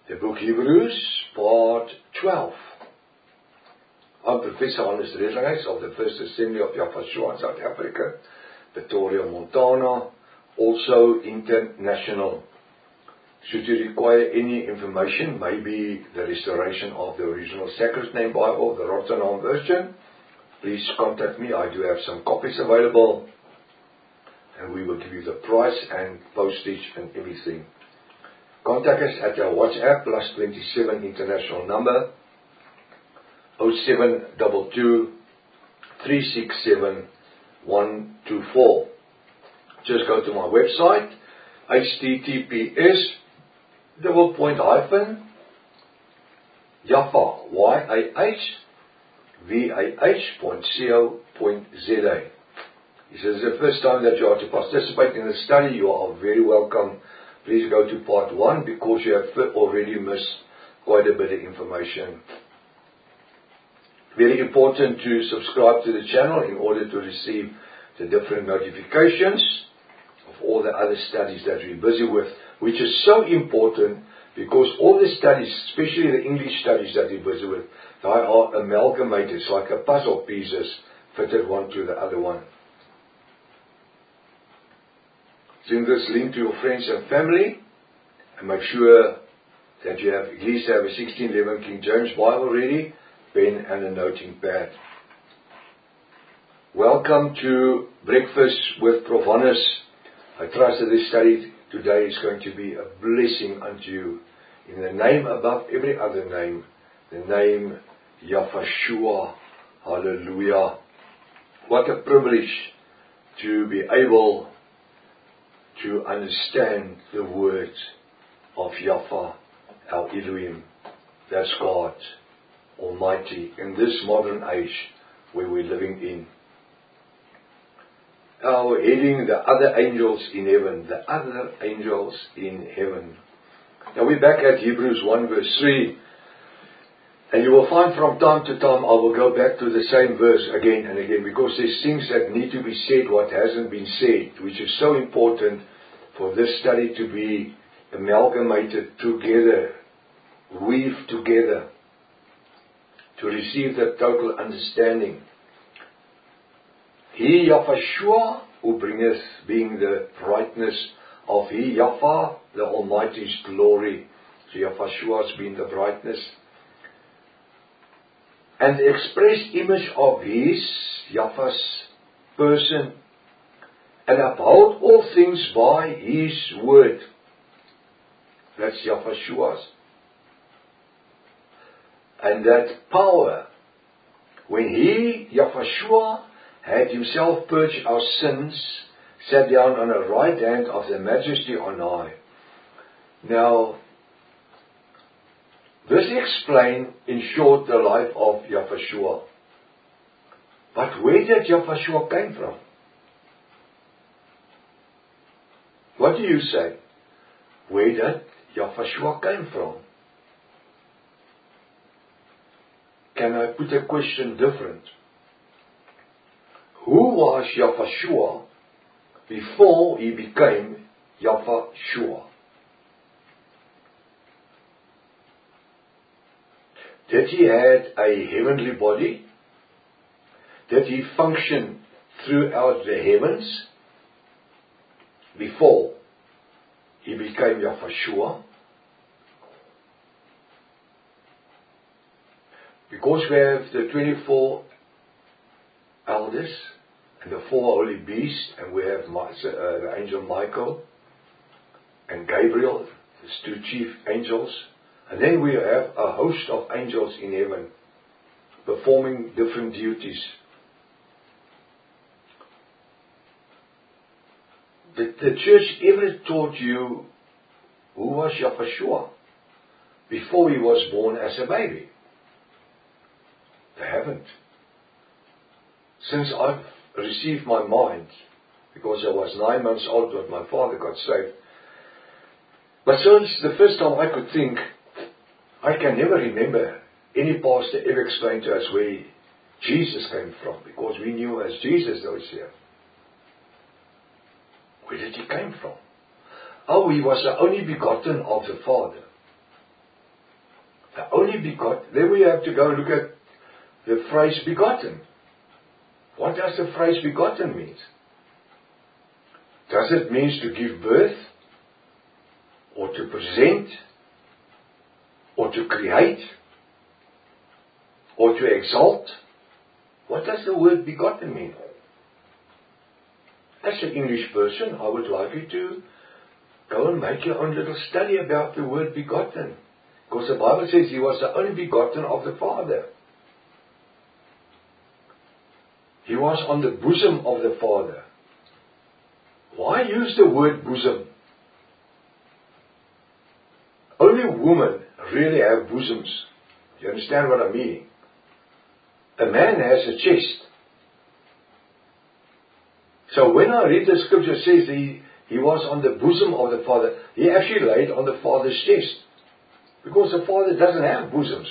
The book Hebrews, part 12. I'm Professor Hannes Redlinghuys of the First Assembly of Yafashua in South Africa, Pretoria, Montana, also international. Should you require any information, maybe the restoration of the original Sacred Name Bible, the Rotterdam version, please contact me. I do have some copies available, and we will give you the price and postage and everything. Contact us at our WhatsApp +27 international number 0722 367 124. Just go to my website, https://Yafah, YAHVAH.co.za. If this is the first time that you are to participate in the study, you are very welcome. Please go to part 1 because you have already missed quite a bit of information. Very important to subscribe to the channel in order to receive the different notifications of all the other studies that we're busy with, which is so important because all the studies, especially the English studies that we're busy with, they are amalgamated. It's like a puzzle pieces fitted one to the other one. Send this link to your friends and family, and make sure that you have at least have a 1611 King James Bible ready, pen and a noting pad. Welcome to Breakfast with Prof. Hannes. I trust that this study today is going to be a blessing unto you. In the name above every other name, the name Yafashua. Hallelujah. What a privilege to be able to understand the word of Yafah, our Elohim. That's God Almighty in this modern age where we're living in. Our heading, the other angels in heaven. The other angels in heaven. Now we're back at Hebrews 1 verse 3. And you will find from time to time I will go back to the same verse again and again, because there's things that need to be said what hasn't been said, which is so important for this study to be amalgamated together, weave together, to receive the total understanding. He Yafashua, who bringeth, being the brightness of He Yafah, the Almighty's glory. So Yafashua has been the brightness. And the express image of His, Yafah's person, and uphold all things by His word. That's Yafashua's. And that power, when He, Yafashua, had Himself purged our sins, sat down on the right hand of the Majesty on high. Now, this explains in short the life of Yafashua. But where did Yafashua came from? What do you say? Where did Yafashua came from? Can I put a question different? Who was Yafashua before he became Yafashua? Did he had a heavenly body? Did he function throughout the heavens before he became Yafashua? Because we have the 24 elders and the 4 holy beasts, and we have the angel Michael and Gabriel, the 2 chief angels, and then we have a host of angels in heaven performing different duties. Did the church ever taught you who was Yafashua before he was born as a baby? They haven't. Since I've received my mind, because I was 9 months old when my father got saved. But since the first time I could think, I can never remember any pastor ever explained to us where Jesus came from, because we knew as Jesus that was here. Where did he come from? Oh, he was the only begotten of the Father. The only begotten. Then we have to go look at the phrase begotten. What does the phrase begotten mean? Does it mean to give birth? Or to present? Or to create? Or to exalt? What does the word begotten mean? As an English person, I would like you to go and make your own little study about the word begotten. Because the Bible says He was the only begotten of the Father. He was on the bosom of the Father. Why use the word bosom? Only women really have bosoms. You understand what I mean? A man has a chest. So when I read the scripture, it says he was on the bosom of the Father. He actually laid on the Father's chest. Because the Father doesn't have bosoms.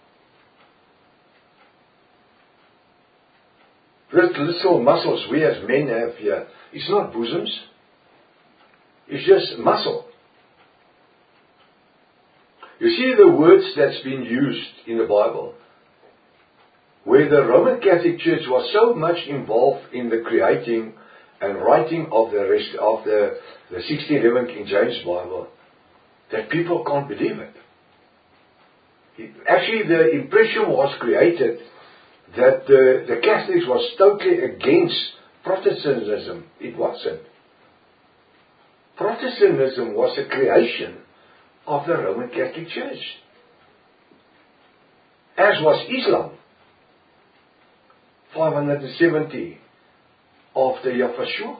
These little muscles we as men have here, it's not bosoms. It's just muscle. You see the words that's been used in the Bible, where the Roman Catholic Church was so much involved in the creating and writing of the 1611 King James Bible, that people can't believe it. Actually, the impression was created that the Catholics was totally against Protestantism. It wasn't. Protestantism was a creation of the Roman Catholic Church. As was Islam. 570 after Yahshua.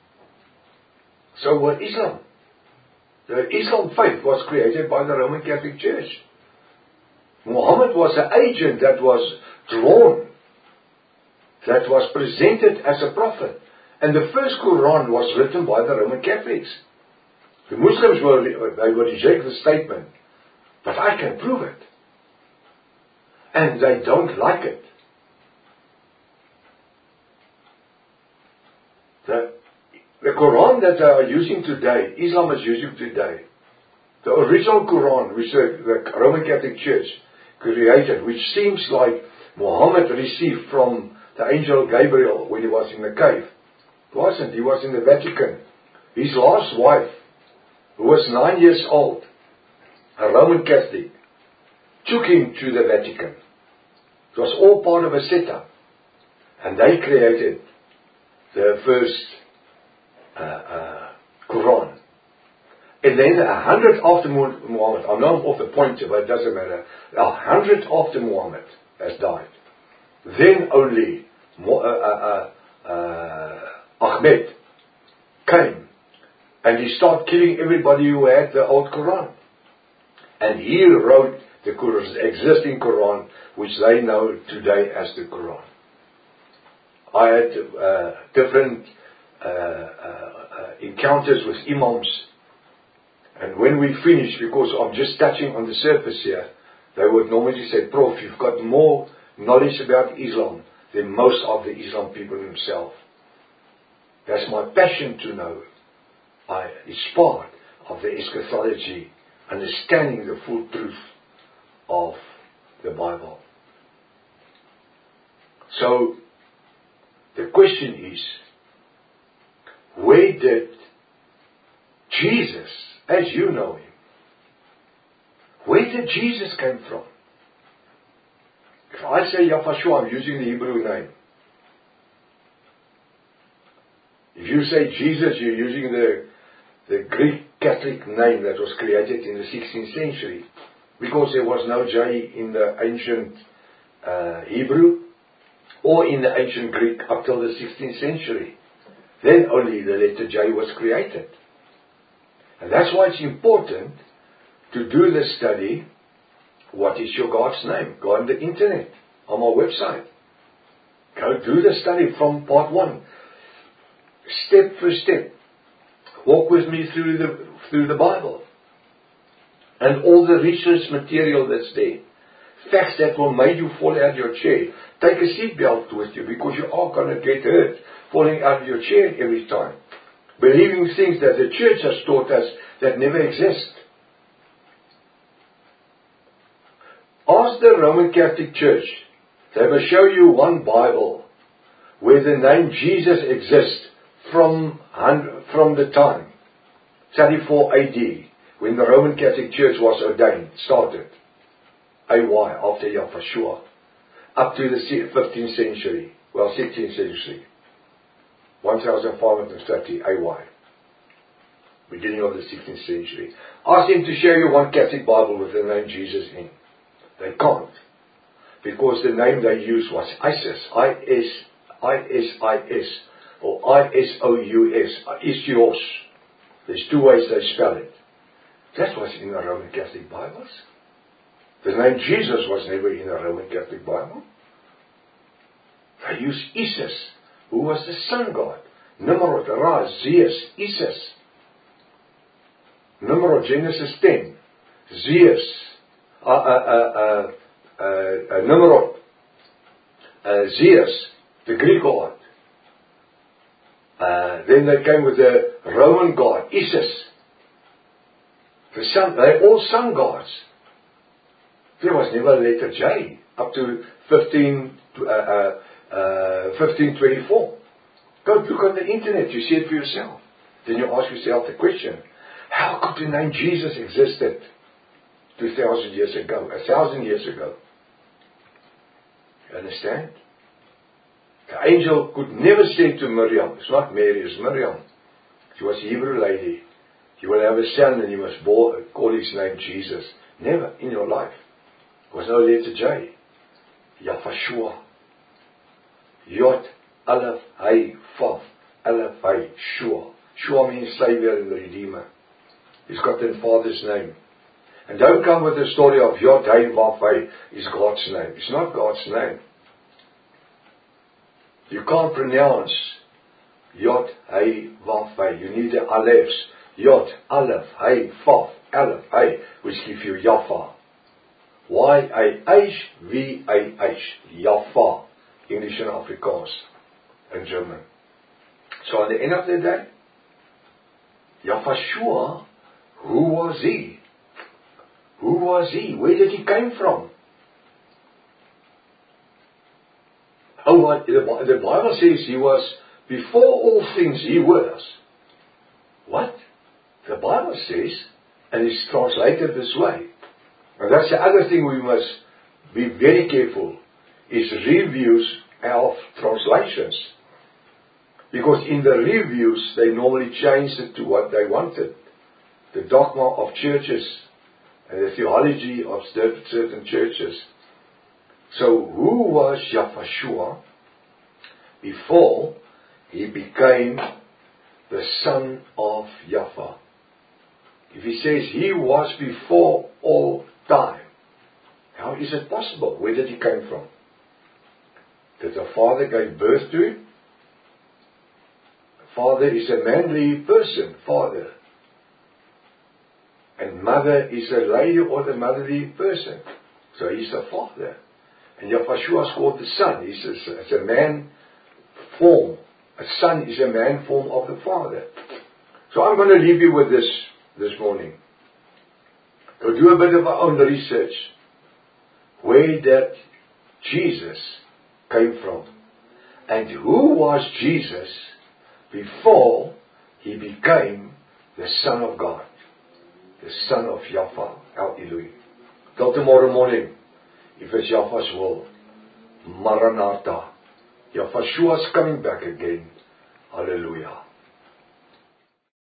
So was Islam. The Islam faith was created by the Roman Catholic Church. Muhammad was an agent that was drawn, that was presented as a prophet. And the first Quran was written by the Roman Catholics. The Muslims will reject the statement, but I can prove it. And they don't like it. The Quran that they are using today, Islam is using today, the original Quran which the Roman Catholic Church created, which seems like Muhammad received from the angel Gabriel when he was in the cave. It wasn't. He was in the Vatican. His last wife, who was 9 years old, a Roman Catholic, took him to the Vatican. It was all part of a setup. And they created the first Quran. And then 100 after Muhammad, I'm not off the point, but it doesn't matter. 100 after Muhammad has died. Then only Ahmed came and he started killing everybody who had the old Quran. And he wrote the existing Quran, which they know today as the Quran. I had different encounters with imams, and when we finished, because I'm just touching on the surface here, they would normally say, Prof, you've got more knowledge about Islam than most of the Islam people themselves. That's my passion to know. It's part of the eschatology, understanding the full truth of the Bible. So, the question is, where did Jesus, as you know him, where did Jesus come from? If I say Yahshua, I'm using the Hebrew name. If you say Jesus, you're using the Greek Catholic name that was created in the 16th century, because there was no J in the ancient Hebrew or in the ancient Greek up till the 16th century. Then only the letter J was created. And that's why it's important to do the study, what is your God's name? Go on the internet, on my website. Go do the study from part 1. Step for step. Walk with me through the Bible. And all the research material that's there. Facts that will make you fall out of your chair. Take a seatbelt with you, because you are going to get hurt falling out of your chair every time. Believing things that the church has taught us that never exist. Ask the Roman Catholic Church. They will show you one Bible where the name Jesus exists from the time 34 AD, when the Roman Catholic Church was ordained, started, AY, after Yahshua, up to the 15th century, 16th century, 1530 AY, beginning of the 16th century. Ask them to show you one Catholic Bible with the name Jesus in. They can't, because the name they used was Isis, I-S-I-S, or I-S-O-U-S, Isios. There's two ways they spell it. That was in the Roman Catholic Bibles. The name Jesus was never in the Roman Catholic Bible. They used Isis, who was the sun god. Nimrod, Ra, Zeus, Isis. Nimrod, Genesis 10. Zeus, Nimrod, Zeus, the Greek god. Then they came with the Roman god, Isis. The sun, they're all sun gods. There was never a letter J up to 1524. Go look on the internet, you see it for yourself. Then you ask yourself the question, how could the name Jesus existed 2,000 years ago, 1,000 years ago? You understand? The angel could never say to Miriam, it's not Mary, it's Miriam. She was a Hebrew lady. You will have a son and you must call his name Jesus. Never in your life. There was no letter J. Yahshua. Yod, Aleph, Hay, Vav, Aleph, Hay, Shua. Shua means Savior and Redeemer. He's got the Father's name. And don't come with the story of Yod, Hay, Vav, Hay is God's name. It's not God's name. You can't pronounce Yod, Hay, Vav, Hay. You need the Alephs. Yod, Aleph, Hay, Vav, Aleph, Hay, which give you Yafa. Y-A-H-V-A-H. Yafa. English and Afrikaans. And German. So at the end of the day, Yahshua, who was he? Who was he? Where did he come from? Oh, what the Bible says he was before all things he was. What? The Bible says, and it's translated this way. And that's the other thing we must be very careful, is reviews of translations. Because in the reviews, they normally change it to what they wanted. The dogma of churches and the theology of certain churches. So who was Yahshua before he became the son of Yahweh? If he says he was before all time, how is it possible? Where did he come from? Did the Father give birth to him? Father is a manly person, father. And mother is a lady or the motherly person. So he's the father. And Yahshua is called the son. It's a man form. A son is a man form of the Father. So I'm going to leave you with this morning. Go do a bit of our own research. Where did Jesus came from? And who was Jesus before he became the Son of God? The Son of Yahweh, El Elohim. Till tomorrow morning, if it's Yahweh's will. Maranatha. Yahshua is coming back again. Hallelujah.